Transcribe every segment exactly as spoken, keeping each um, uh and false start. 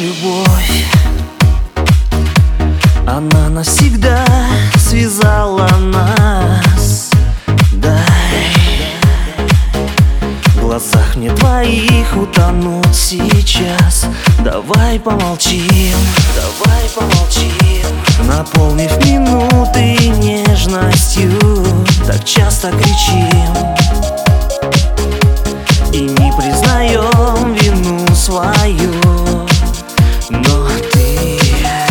любовь, она навсегда связала нас. Дай в глазах мне твоих утонуть сейчас. Давай помолчим, давай помолчим, наполнив минуты нежностью. Так часто кричим и не признаем вину свою. Но ты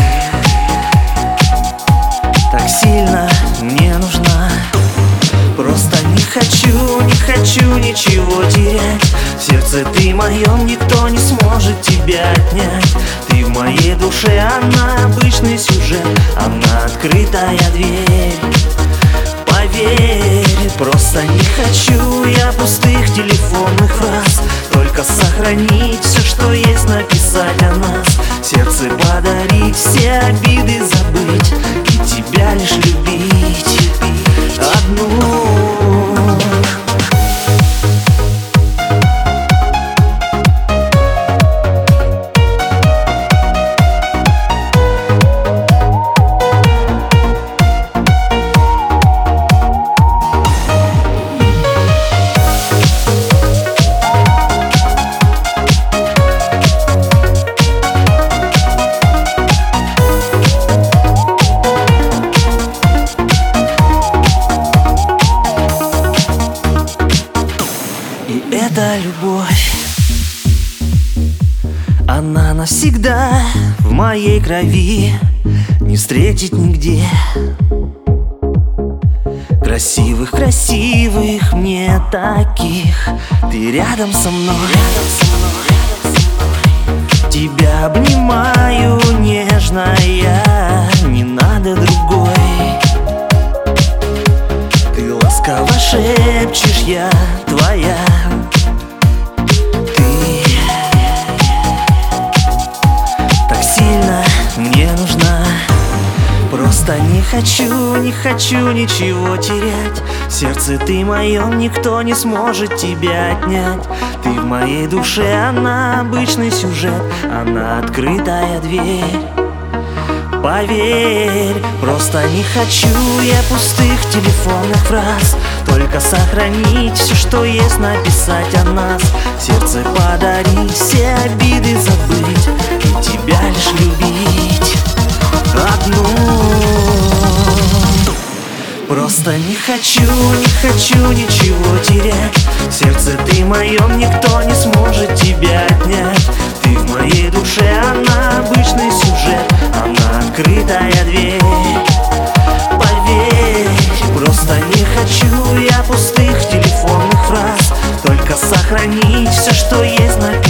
так сильно мне нужна. Просто не хочу, не хочу ничего терять. В сердце ты моем, никто не сможет тебя отнять. Ты в моей душе, она обычный сюжет, она открытая дверь. Поверь, просто не хочу я пустых телефонных фраз. Только сохранить все, что есть, написать о нас. Сердце подарить, все обиды забыть и тебя лишь любить одну. Эта любовь, она навсегда в моей крови, не встретить нигде. Красивых, красивых мне таких. Ты рядом со мной, тебя обнимаю нежно я, не надо другой. Ты ласково шепчешь, я твоя. Мне нужна. Просто не хочу, не хочу ничего терять. В сердце ты моем, никто не сможет тебя отнять. Ты в моей душе, она обычный сюжет, она открытая дверь. Поверь, просто не хочу я пустых телефонных фраз. Только сохранить все, что есть, написать о нас. Сердце подарить, все обиды забыть и тебя лишь любить одну. Просто не хочу, не хочу ничего терять. В сердце ты моем, никто не сможет тебя отнять. Ты в моей душе, она обычный сюжет, она открытая дверь. Поверь, просто не хочу я пустых телефонных фраз. Только сохранить все, что есть, написать